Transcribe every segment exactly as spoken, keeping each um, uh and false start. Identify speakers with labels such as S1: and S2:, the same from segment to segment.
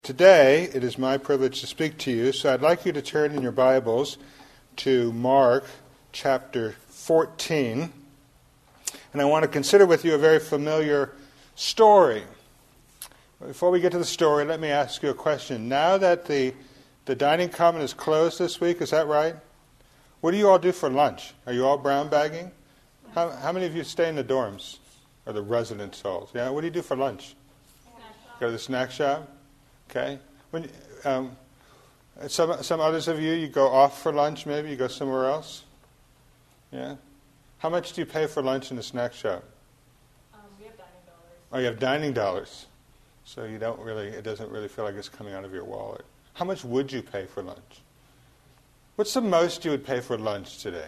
S1: Today, it is my privilege to speak to you, so I'd like you to turn in your Bibles to Mark chapter fourteen. And I want to consider with you a very familiar story. Before we get to the story, let me ask you a question. Now that the, the dining common is closed this week, is that right? What do you all do for lunch? Are you all brown bagging? How, how many of you stay in the dorms or the residence halls? Yeah, what do you do for lunch? Go to the snack shop? Okay. When um, some some others of you, you go off for lunch. Maybe you go somewhere else. Yeah. How much do you pay for lunch in the snack shop?
S2: Um, we have dining dollars.
S1: Oh, you have dining dollars, so you don't really. It doesn't really feel like it's coming out of your wallet. How much would you pay for lunch? What's the most you would pay for lunch today?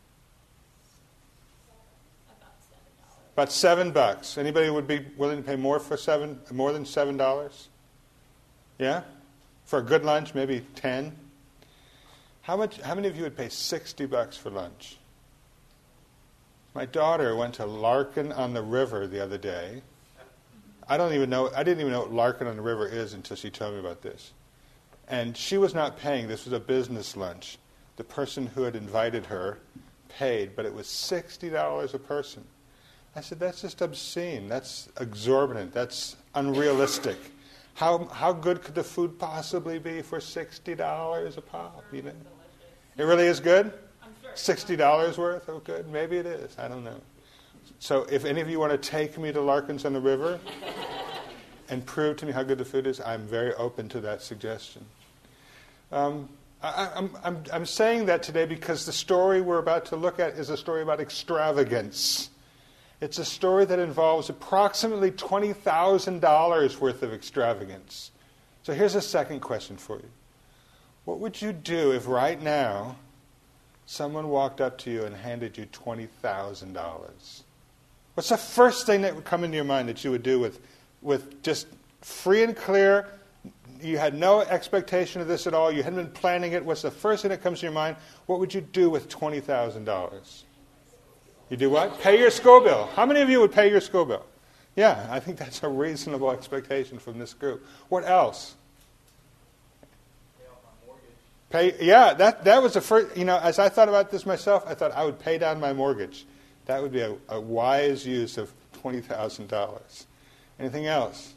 S2: About seven dollars.
S1: About seven bucks. Anybody would be willing to pay more for seven, more than seven dollars? Yeah? For a good lunch, maybe ten? How much? How many of you would pay sixty bucks for lunch? My daughter went to Larkin on the River the other day. I don't even know, I didn't even know what Larkin on the River is until she told me about this. And she was not paying. This was a business lunch. The person who had invited her paid, but it was sixty dollars a person. I said, that's just obscene. That's exorbitant. That's unrealistic. How how good could the food possibly be for sixty dollars a pop? You know, it really is good.
S2: I'm sure.
S1: Sixty dollars worth of good. Maybe it is. I don't know. So if any of you want to take me to Larkins on the River and prove to me how good the food is, I'm very open to that suggestion. Um, I, I'm I'm I'm saying that today because the story we're about to look at is a story about extravagance. It's a story that involves approximately twenty thousand dollars worth of extravagance. So here's a second question for you. What would you do if right now someone walked up to you and handed you twenty thousand dollars? What's the first thing that would come into your mind that you would do with, with just free and clear? You had no expectation of this at all. You hadn't been planning it. What's the first thing that comes to your mind? What would you do with twenty thousand dollars? You do what? Pay your school bill. How many of you would pay your school bill? Yeah, I think that's a reasonable expectation from this group. What else?
S3: Pay off my mortgage.
S1: Pay, yeah, that, that was the first, you know, as I thought about this myself, I thought I would pay down my mortgage. That would be a, a wise use of twenty thousand dollars. Anything else?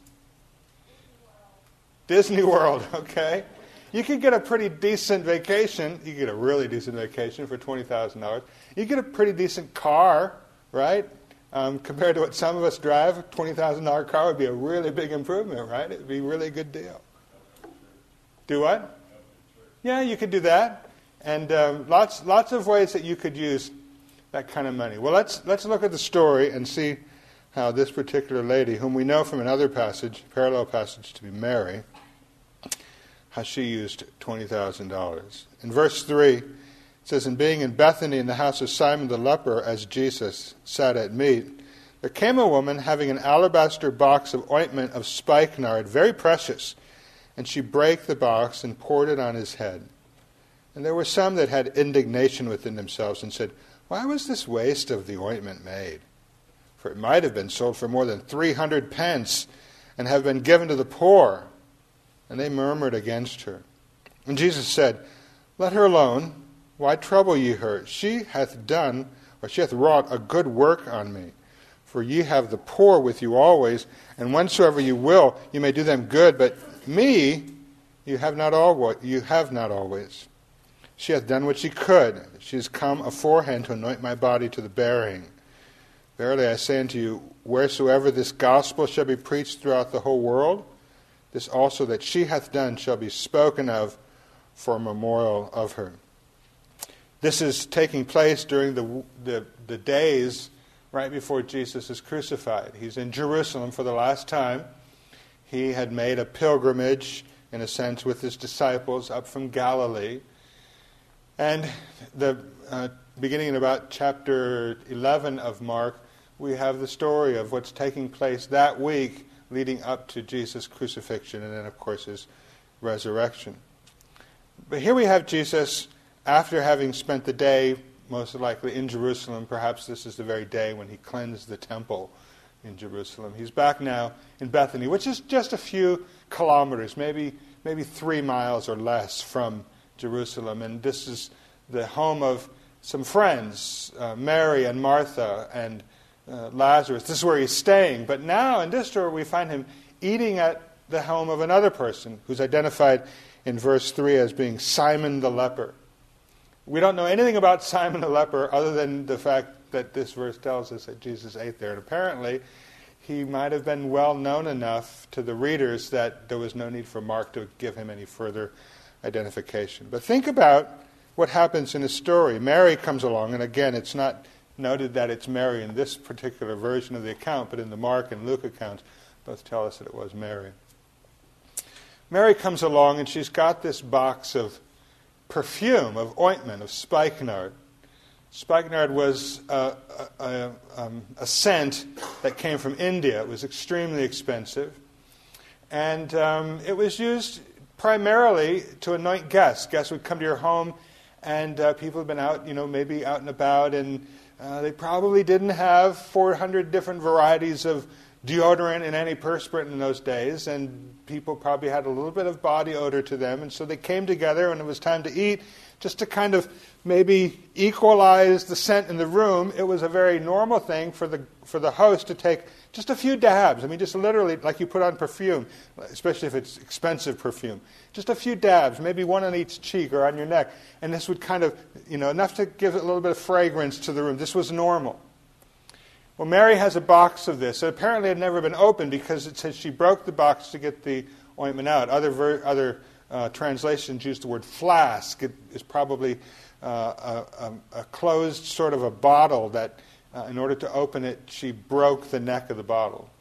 S1: Disney World, okay. You could get a pretty decent vacation. You could get a really decent vacation for twenty thousand dollars. You get a pretty decent car, right? Um, compared to what some of us drive, a twenty thousand dollars car would be a really big improvement, right? It would be a really good deal. Do what? Yeah, you could do that. And um, lots lots of ways that you could use that kind of money. Well, let's let's look at the story and see how this particular lady, whom we know from another passage, parallel passage to be Mary, how she used twenty thousand dollars. In verse three, it says, "And being in Bethany in the house of Simon the leper, as Jesus sat at meat, there came a woman having an alabaster box of ointment of spikenard, very precious, and she brake the box and poured it on his head. And there were some that had indignation within themselves and said, Why was this waste of the ointment made? For it might have been sold for more than three hundred pence and have been given to the poor. And they murmured against her. And Jesus said, Let her alone. Why trouble ye her? She hath done, or she hath wrought a good work on me. For ye have the poor with you always, and whensoever you will, you may do them good. But me, you have not always. You have not always. She hath done what she could. She is come aforehand to anoint my body to the burying. Verily I say unto you, wheresoever this gospel shall be preached throughout the whole world, this also that she hath done shall be spoken of for a memorial of her." This is taking place during the, the, the days right before Jesus is crucified. He's in Jerusalem for the last time. He had made a pilgrimage, in a sense, with his disciples up from Galilee. And the uh, beginning in about chapter eleven of Mark, we have the story of what's taking place that week leading up to Jesus' crucifixion and then, of course, his resurrection. But here we have Jesus, after having spent the day, most likely in Jerusalem, perhaps this is the very day when he cleansed the temple in Jerusalem. He's back now in Bethany, which is just a few kilometers, maybe maybe three miles or less from Jerusalem. And this is the home of some friends, uh, Mary and Martha and uh, Lazarus. This is where he's staying. But now in this story we find him eating at the home of another person who's identified in verse three as being Simon the leper. We don't know anything about Simon the leper other than the fact that this verse tells us that Jesus ate there. And apparently he might have been well known enough to the readers that there was no need for Mark to give him any further identification. But think about what happens in his story. Mary comes along, and again, it's not noted that it's Mary in this particular version of the account, but in the Mark and Luke accounts, both tell us that it was Mary. Mary comes along, and she's got this box of perfume, of ointment, of spikenard. Spikenard was a, a, a, um, a scent that came from India. It was extremely expensive. And um, it was used primarily to anoint guests. Guests would come to your home, and uh, people had been out, you know, maybe out and about, and uh, they probably didn't have four hundred different varieties of deodorant and antiperspirant in those days, and people probably had a little bit of body odor to them, and so they came together when it was time to eat, just to kind of maybe equalize the scent in the room. It was a very normal thing for the for the host to take just a few dabs. I mean, just literally like you put on perfume, especially if it's expensive perfume. Just a few dabs, maybe one on each cheek or on your neck, and this would kind of, you know, enough to give it a little bit of fragrance to the room. This was normal. Well, Mary has a box of this. It apparently had never been opened because it says she broke the box to get the ointment out. Other ver- other uh, translations use the word flask. It is probably uh, a, a closed sort of a bottle that, uh, in order to open it, she broke the neck of the bottle.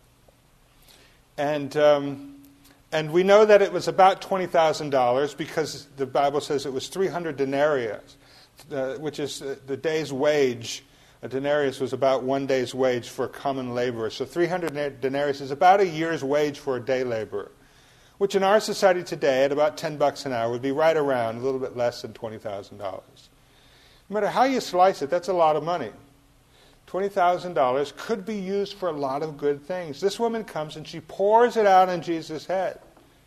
S1: And um, and we know that it was about twenty thousand dollars because the Bible says it was three hundred denarii, uh, which is uh, the day's wage. A denarius was about one day's wage for a common laborer. So three hundred denarius is about a year's wage for a day laborer, which in our society today, at about ten bucks an hour, would be right around a little bit less than twenty thousand dollars. No matter how you slice it, that's a lot of money. twenty thousand dollars could be used for a lot of good things. This woman comes and she pours it out on Jesus' head.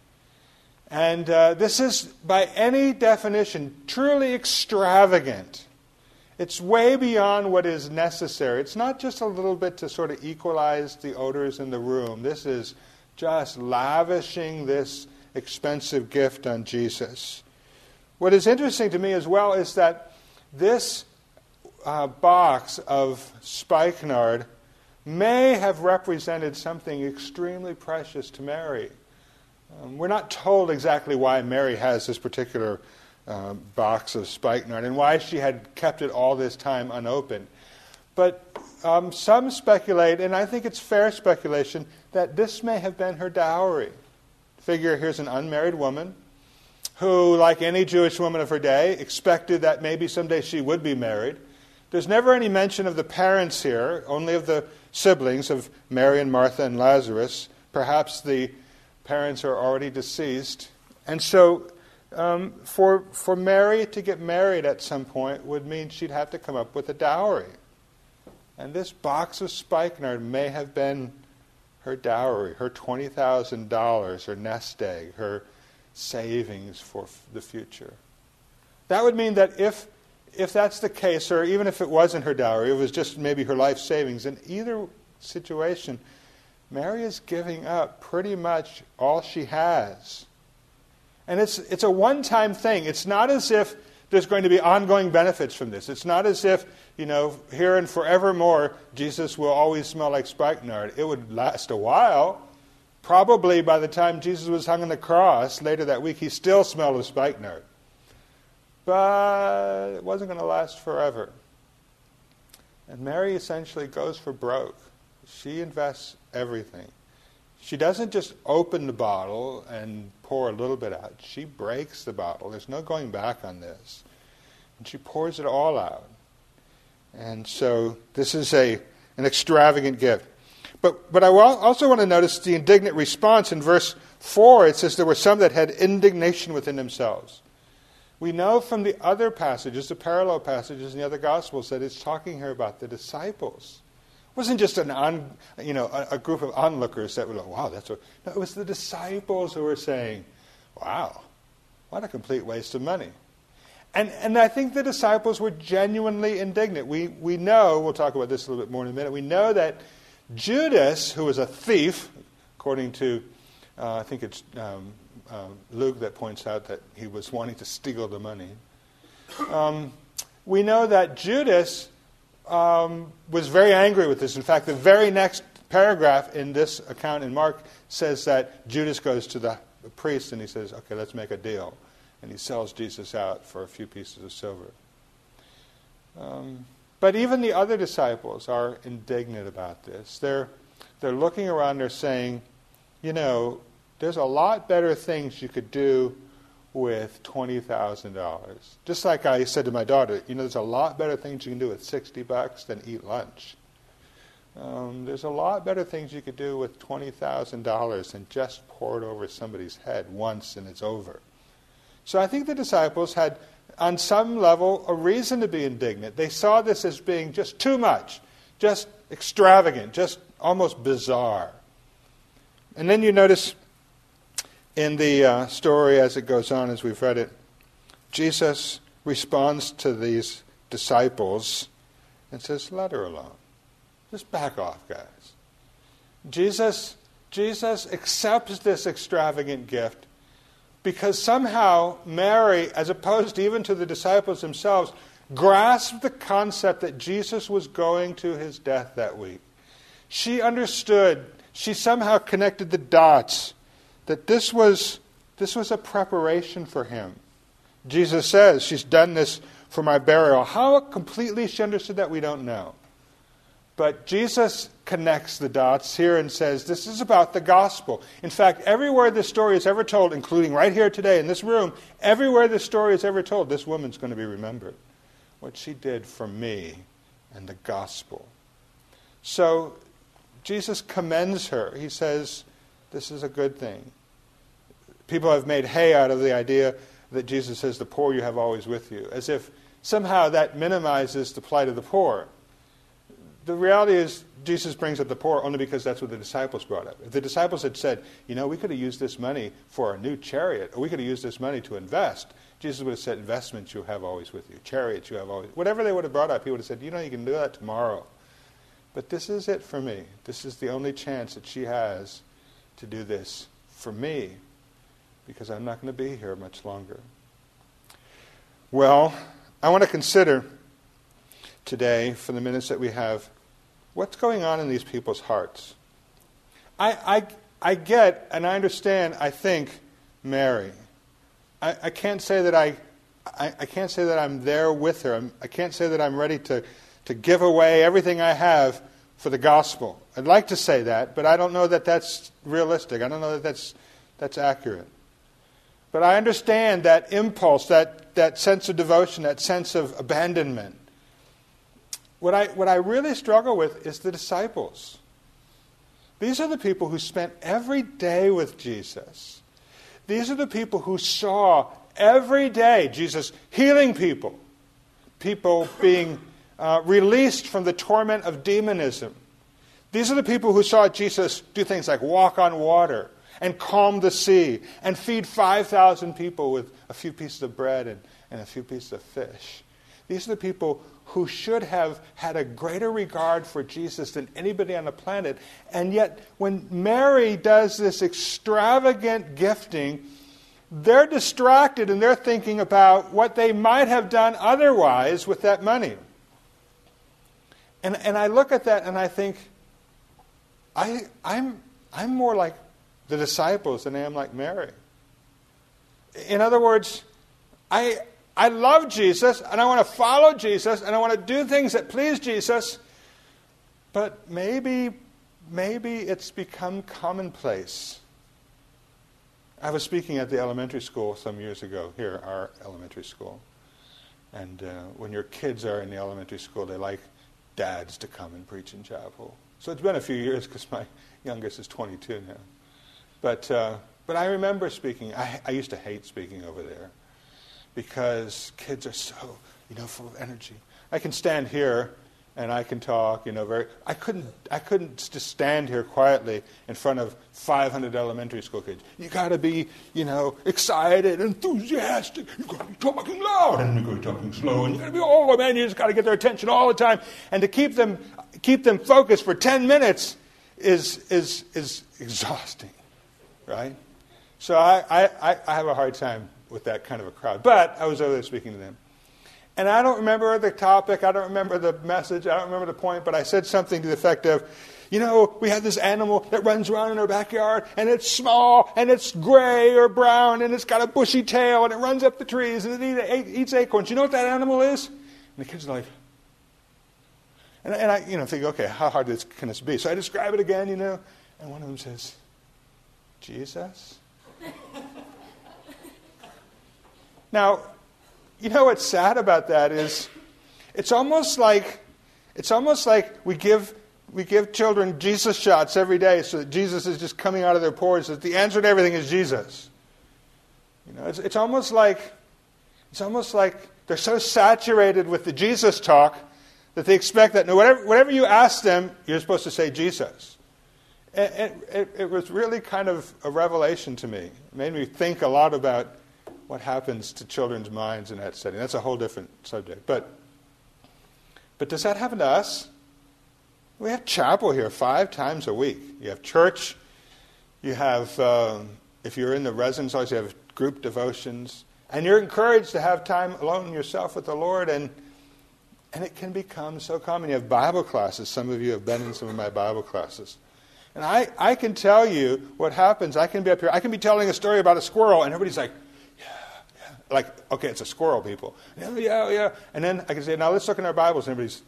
S1: And uh, this is, by any definition, truly extravagant. It's way beyond what is necessary. It's not just a little bit to sort of equalize the odors in the room. This is just lavishing this expensive gift on Jesus. What is interesting to me as well is that this uh, box of spikenard may have represented something extremely precious to Mary. Um, we're not told exactly why Mary has this particular Uh, box of spikenard and why she had kept it all this time unopened. But um, some speculate, and I think it's fair speculation, that this may have been her dowry. Figure here's an unmarried woman who, like any Jewish woman of her day, expected that maybe someday she would be married. There's never any mention of the parents here, only of the siblings of Mary and Martha and Lazarus. Perhaps the parents are already deceased. And so Um, for for Mary to get married at some point would mean she'd have to come up with a dowry. And this box of spikenard may have been her dowry, her twenty thousand dollars, her nest egg, her savings for f- the future. That would mean that if if that's the case, or even if it wasn't her dowry, it was just maybe her life savings, in either situation, Mary is giving up pretty much all she has. And it's it's a one-time thing. It's not as if there's going to be ongoing benefits from this. It's not as if, you know, here and forevermore, Jesus will always smell like spikenard. It would last a while. Probably by the time Jesus was hung on the cross later that week, he still smelled of spikenard. But it wasn't going to last forever. And Mary essentially goes for broke. She invests everything. She doesn't just open the bottle and pour a little bit out. She breaks the bottle. There's no going back on this. And she pours it all out. And so this is a an extravagant gift. But but I also want to notice the indignant response in verse four. It says there were some that had indignation within themselves. We know from the other passages, the parallel passages in the other Gospels, that it's talking here about the disciples. It wasn't just an on, you know, a, a group of onlookers that were like, wow, that's what... No, it was the disciples who were saying, wow, what a complete waste of money. And and I think the disciples were genuinely indignant. We we know, we'll talk about this a little bit more in a minute, we know that Judas, who was a thief, according to, uh, I think it's um, uh, Luke that points out that he was wanting to steal the money. Um, we know that Judas um, was very angry with this. In fact, the very next paragraph in this account in Mark says that Judas goes to the priest and he says, okay, let's make a deal. And he sells Jesus out for a few pieces of silver. Um, but even the other disciples are indignant about this. They're, they're looking around, they're saying, you know, there's a lot better things you could do with twenty thousand dollars. Just like I said to my daughter, you know, there's a lot better things you can do with sixty bucks than eat lunch. Um, there's a lot better things you could do with twenty thousand dollars than just pour it over somebody's head once and it's over. So I think the disciples had, on some level, a reason to be indignant. They saw this as being just too much, just extravagant, just almost bizarre. And then you notice in the uh, story as it goes on, as we've read it, Jesus responds to these disciples and says, let her alone. Just back off, guys. Jesus, Jesus accepts this extravagant gift because somehow Mary, as opposed even to the disciples themselves, grasped the concept that Jesus was going to his death that week. She understood, she somehow connected the dots, that this was, this was a preparation for him. Jesus says, she's done this for my burial. How completely she understood that, we don't know. But Jesus connects the dots here and says, this is about the gospel. In fact, everywhere this story is ever told, including right here today in this room, everywhere this story is ever told, this woman's going to be remembered. What she did for me and the gospel. So Jesus commends her. He says, this is a good thing. People have made hay out of the idea that Jesus says, the poor you have always with you, as if somehow that minimizes the plight of the poor. The reality is, Jesus brings up the poor only because that's what the disciples brought up. If the disciples had said, you know, we could have used this money for a new chariot, or we could have used this money to invest, Jesus would have said, investments you have always with you, chariots you have always, whatever they would have brought up, he would have said, you know, you can do that tomorrow. But this is it for me. This is the only chance that she has to do this for me, because I'm not going to be here much longer. Well, I want to consider today, for the minutes that we have, what's going on in these people's hearts. I, I, I get and I understand, I think, Mary. I, I can't say that I, I, I can't say that I'm there with her. I'm, I can't say that I'm ready to, to give away everything I have for the gospel. I'd like to say that, but I don't know that that's realistic. I don't know that that's, that's accurate. But I understand that impulse, that, that sense of devotion, that sense of abandonment. What I, what I really struggle with is the disciples. These are the people who spent every day with Jesus. These are the people who saw every day Jesus healing people, people being uh, released from the torment of demonism. These are the people who saw Jesus do things like walk on water and calm the sea and feed five thousand people with a few pieces of bread and, and a few pieces of fish. These are the people who should have had a greater regard for Jesus than anybody on the planet. And yet, when Mary does this extravagant gifting, they're distracted and they're thinking about what they might have done otherwise with that money. And, and I look at that and I think, I, I'm, I'm more like the disciples than I am like Mary. In other words, I... I love Jesus, and I want to follow Jesus, and I want to do things that please Jesus, but maybe, maybe it's become commonplace. I was speaking at the elementary school some years ago, here, our elementary school, and uh, when your kids are in the elementary school, they like dads to come and preach in chapel. So it's been a few years, because my youngest is twenty-two now. But, uh, but I remember speaking. I, I used to hate speaking over there, because kids are so, you know, full of energy. I can stand here and I can talk, you know, very. I couldn't. I couldn't just stand here quietly in front of five hundred elementary school kids. You got to be, you know, excited, enthusiastic. You got to be talking loud, and you got to be talking slow, and you got to be oh man, you just got to get their attention all the time, and to keep them keep them focused for ten minutes is is is exhausting, right? So I I, I have a hard time with that kind of a crowd. But I was over there speaking to them. And I don't remember the topic, I don't remember the message, I don't remember the point, but I said something to the effect of, you know, we have this animal that runs around in our backyard, and it's small, and it's gray or brown, and it's got a bushy tail, and it runs up the trees, and it eats acorns. You know what that animal is? And the kids are like, and, and I, you know, think, okay, how hard this, can this be? So I describe it again, you know, and one of them says, Jesus? Now, you know what's sad about that is it's almost like it's almost like we give we give children Jesus shots every day so that Jesus is just coming out of their pores, that the answer to everything is Jesus. You know, it's it's almost like it's almost like they're so saturated with the Jesus talk that they expect that no whatever whatever you ask them, you're supposed to say Jesus. And, and it, it was really kind of a revelation to me. It made me think a lot about what happens to children's minds in that setting. That's a whole different subject. But but does that happen to us? We have chapel here five times a week. You have church. You have, um, if you're in the residence halls, you have group devotions. And you're encouraged to have time alone yourself with the Lord. And and it can become so common. You have Bible classes. Some of you have been in some of my Bible classes. And I, I can tell you what happens. I can be up here. I can be telling a story about a squirrel, and everybody's like, like, okay, it's a squirrel, people. Yeah, yeah, yeah. And then I can say, now let's look in our Bibles. And everybody's,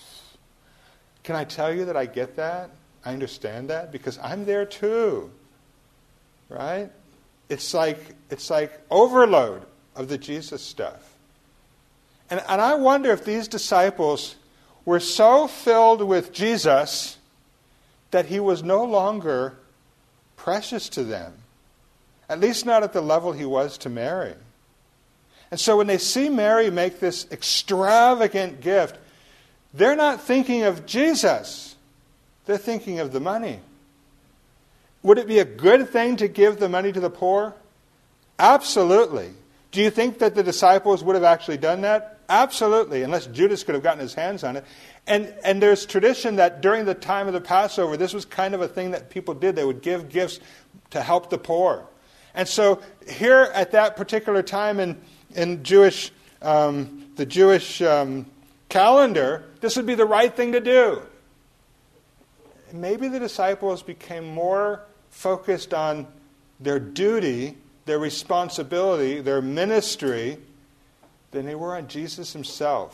S1: can I tell you that I get that? I understand that? Because I'm there too. Right? It's like it's like overload of the Jesus stuff. And, and I wonder if these disciples were so filled with Jesus that he was no longer precious to them. At least not at the level he was to Mary. And so when they see Mary make this extravagant gift, they're not thinking of Jesus. They're thinking of the money. Would it be a good thing to give the money to the poor? Absolutely. Do you think that the disciples would have actually done that? Absolutely, unless Judas could have gotten his hands on it. And and there's tradition that during the time of the Passover, this was kind of a thing that people did. They would give gifts to help the poor. And so here at that particular time in In Jewish, um, the Jewish um, calendar, this would be the right thing to do. Maybe the disciples became more focused on their duty, their responsibility, their ministry, than they were on Jesus himself.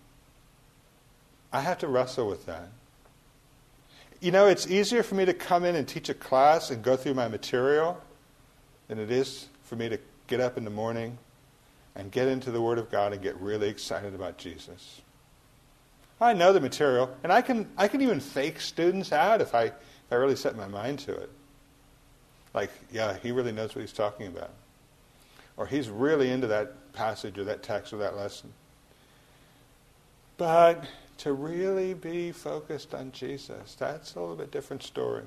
S1: I have to wrestle with that. You know, it's easier for me to come in and teach a class and go through my material than it is for me to get up in the morning and get into the Word of God and get really excited about Jesus. I know the material, and I can I can even fake students out if I if I really set my mind to it. Like, yeah, he really knows what he's talking about. Or he's really into that passage or that text or that lesson. But to really be focused on Jesus, that's a little bit different story.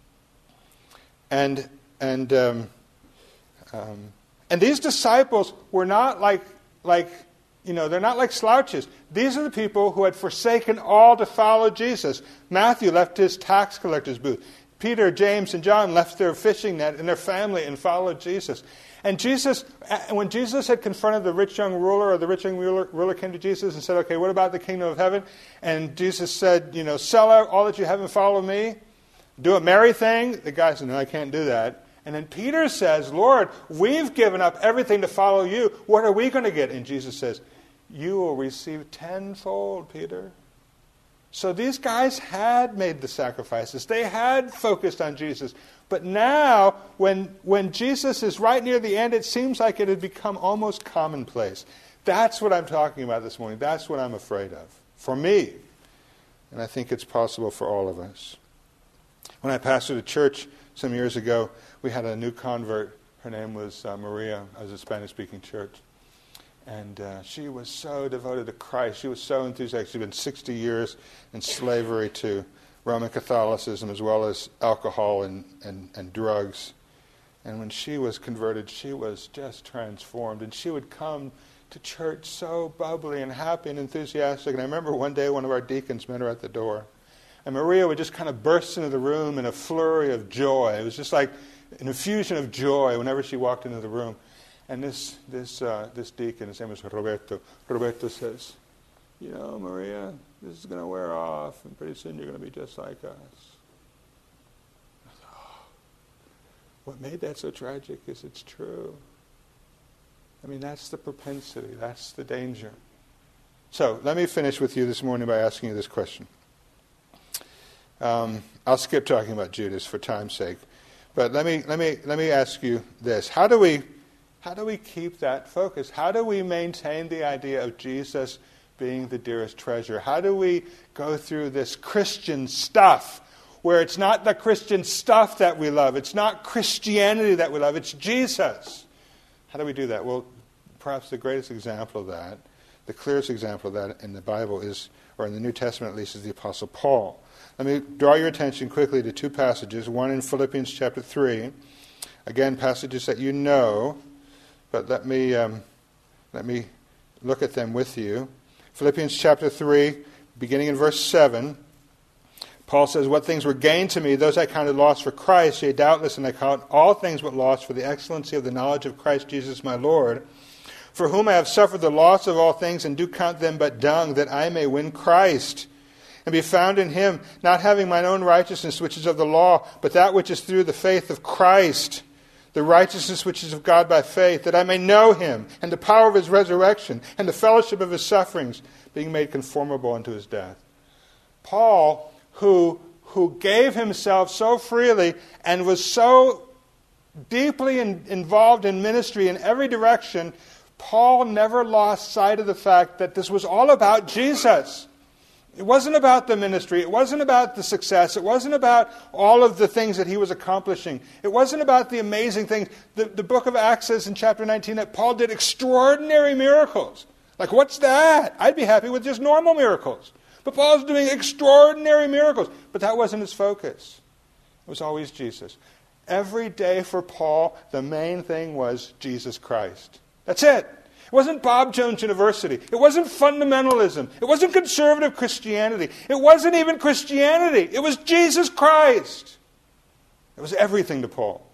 S1: And and um, um, And these disciples were not like, like, you know, they're not like slouches. These are the people who had forsaken all to follow Jesus. Matthew left his tax collector's booth. Peter, James, and John left their fishing net and their family and followed Jesus. And Jesus, when Jesus had confronted the rich young ruler, or the rich young ruler, ruler came to Jesus and said, okay, what about the kingdom of heaven? And Jesus said, you know, sell out all that you have and follow me. Do a merry thing. The guy said, no, I can't do that. And then Peter says, Lord, we've given up everything to follow you. What are we going to get? And Jesus says, you will receive tenfold, Peter. So these guys had made the sacrifices. They had focused on Jesus. But now, when, when Jesus is right near the end, it seems like it had become almost commonplace. That's what I'm talking about this morning. That's what I'm afraid of. For me. And I think it's possible for all of us. When I pastored a church some years ago, we had a new convert. Her name was uh, Maria. It was a Spanish-speaking church. And uh, she was so devoted to Christ. She was so enthusiastic. She'd been sixty years in slavery to Roman Catholicism as well as alcohol and, and, and drugs. And when she was converted, she was just transformed. And she would come to church so bubbly and happy and enthusiastic. And I remember one day one of our deacons met her at the door. And Maria would just kind of burst into the room in a flurry of joy. It was just like an infusion of joy whenever she walked into the room. And this this uh, this deacon, his name was Roberto, Roberto says, you know, Maria, this is going to wear off, and pretty soon you're going to be just like us. I thought, oh, what made that so tragic is it's true. I mean, that's the propensity. That's the danger. So let me finish with you this morning by asking you this question. Um, I'll skip talking about Judas for time's sake, but let me let me let me ask you this: How do we how do we keep that focus? How do we maintain the idea of Jesus being the dearest treasure? How do we go through this Christian stuff where it's not the Christian stuff that we love, it's not Christianity that we love, it's Jesus? How do we do that? Well, perhaps the greatest example of that, the clearest example of that in the Bible is, or in the New Testament at least, is the Apostle Paul. Let me draw your attention quickly to two passages, one in Philippians chapter three. Again, passages that you know, but let me um, let me look at them with you. Philippians chapter three, beginning in verse seven, Paul says, "What things were gained to me, those I counted loss for Christ, yea, doubtless, and I count all things but loss for the excellency of the knowledge of Christ Jesus my Lord, for whom I have suffered the loss of all things, and do count them but dung, that I may win Christ, and be found in him, not having mine own righteousness, which is of the law, but that which is through the faith of Christ, the righteousness which is of God by faith, that I may know him, and the power of his resurrection, and the fellowship of his sufferings, being made conformable unto his death." Paul, who, who gave himself so freely and was so deeply in, involved in ministry in every direction, Paul never lost sight of the fact that this was all about Jesus. It wasn't about the ministry. It wasn't about the success. It wasn't about all of the things that he was accomplishing. It wasn't about the amazing things. The, the book of Acts says in chapter nineteen that Paul did extraordinary miracles. Like, what's that? I'd be happy with just normal miracles. But Paul's doing extraordinary miracles. But that wasn't his focus. It was always Jesus. Every day for Paul, the main thing was Jesus Christ. That's it. It wasn't Bob Jones University. It wasn't fundamentalism. It wasn't conservative Christianity. It wasn't even Christianity. It was Jesus Christ. It was everything to Paul.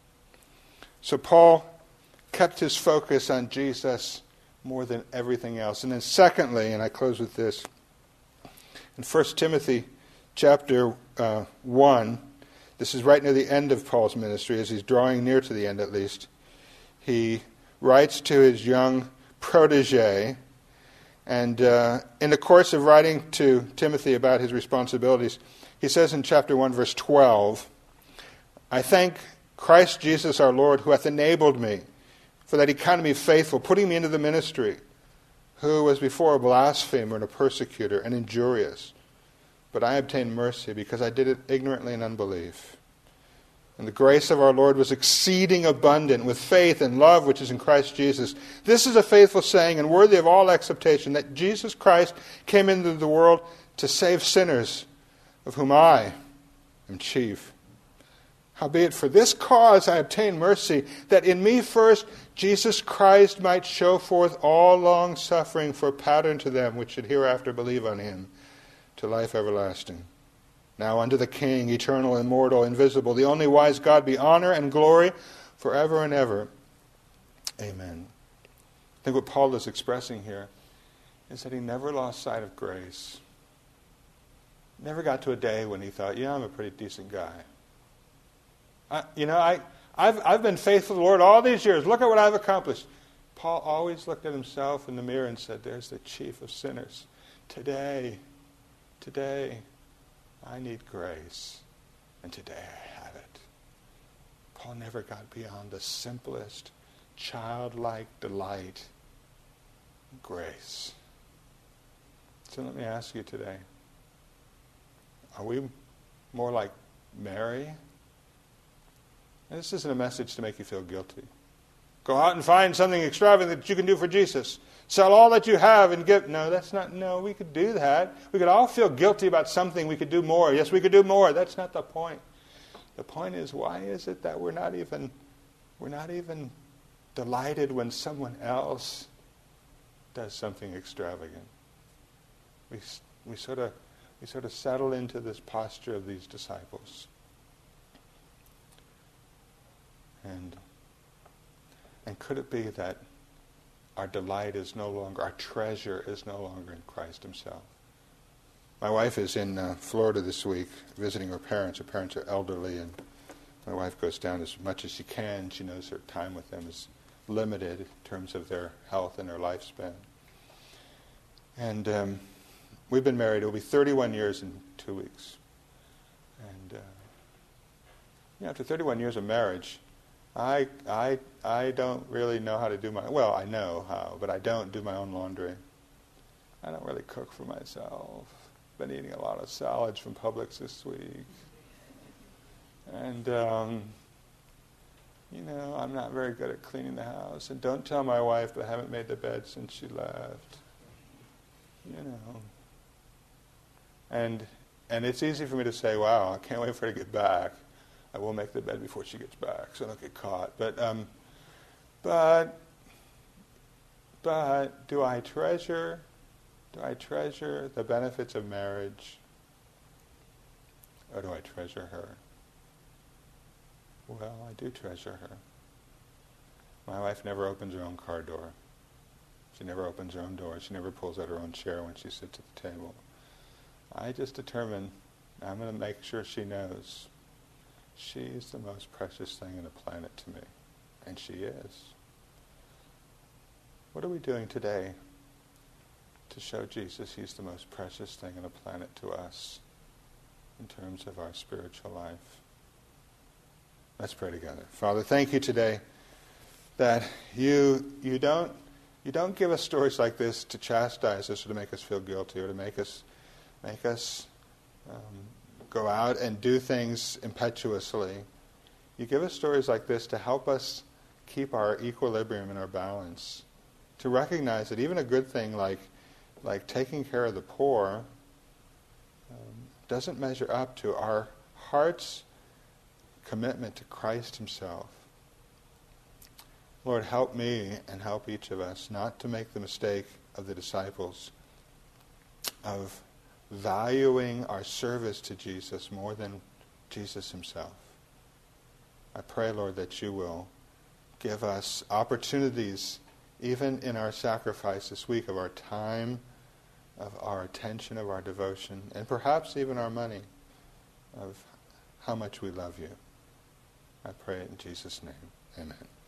S1: So Paul kept his focus on Jesus more than everything else. And then secondly, and I close with this, in First Timothy chapter uh, one, this is right near the end of Paul's ministry, as he's drawing near to the end at least, he writes to his young protege, and uh, in the course of writing to Timothy about his responsibilities, he says in chapter one, verse twelve, "I thank Christ Jesus our Lord, who hath enabled me, for that he counted me faithful, putting me into the ministry, who was before a blasphemer and a persecutor and injurious. But I obtained mercy, because I did it ignorantly in unbelief. And the grace of our Lord was exceeding abundant with faith and love which is in Christ Jesus. This is a faithful saying and worthy of all acceptation, that Jesus Christ came into the world to save sinners, of whom I am chief. Howbeit for this cause I obtained mercy, that in me first Jesus Christ might show forth all long suffering for a pattern to them which should hereafter believe on him, to life everlasting. Now unto the King, eternal, immortal, invisible, the only wise God, be honor and glory forever and ever. Amen." I think what Paul is expressing here is that he never lost sight of grace. Never got to a day when he thought, yeah, I'm a pretty decent guy. I, you know, I, I've, I've been faithful to the Lord all these years. Look at what I've accomplished. Paul always looked at himself in the mirror and said, there's the chief of sinners. Today, today, I need grace, and today I have it. Paul never got beyond the simplest, childlike delight in grace. So let me ask you today, are we more like Mary? And this isn't a message to make you feel guilty. Go out and find something extravagant that you can do for Jesus. Sell all that you have and give. No, that's not, no, we could do that. We could all feel guilty about something. We could do more. Yes, we could do more. That's not the point. The point is, why is it that we're not even, we're not even delighted when someone else does something extravagant? We, we sort of, we sort of settle into this posture of these disciples. And, and could it be that our delight is no longer, our treasure is no longer in Christ himself? My wife is in uh, Florida this week visiting her parents. Her parents are elderly, and my wife goes down as much as she can. She knows her time with them is limited in terms of their health and their lifespan. And um, we've been married, it'll be thirty-one years in two weeks. And uh, you know, after thirty-one years of marriage, I, I, I don't really know how to do my, well, I know how, but I don't do my own laundry. I don't really cook for myself. Been eating a lot of salads from Publix this week. And, um, you know, I'm not very good at cleaning the house. And don't tell my wife that I haven't made the bed since she left. You know. And, and it's easy for me to say, wow, I can't wait for her to get back. I will make the bed before she gets back, so I don't get caught. But, um, but, but, do I treasure, do I treasure the benefits of marriage, or do I treasure her? Well, I do treasure her. My wife never opens her own car door. She never opens her own door. She never pulls out her own chair when she sits at the table. I just determine, I'm going to make sure she knows she's the most precious thing on the planet to me. And she is. What are we doing today to show Jesus he's the most precious thing on the planet to us in terms of our spiritual life? Let's pray together. Father, thank you today that you you don't you don't give us stories like this to chastise us or to make us feel guilty or to make us make us um, go out and do things impetuously. You give us stories like this to help us keep our equilibrium and our balance, to recognize that even a good thing like like taking care of the poor um, doesn't measure up to our heart's commitment to Christ himself. Lord, help me and help each of us not to make the mistake of the disciples of valuing our service to Jesus more than Jesus himself. I pray, Lord, that you will give us opportunities, even in our sacrifice this week, of our time, of our attention, of our devotion, and perhaps even our money, of how much we love you. I pray it in Jesus' name. Amen.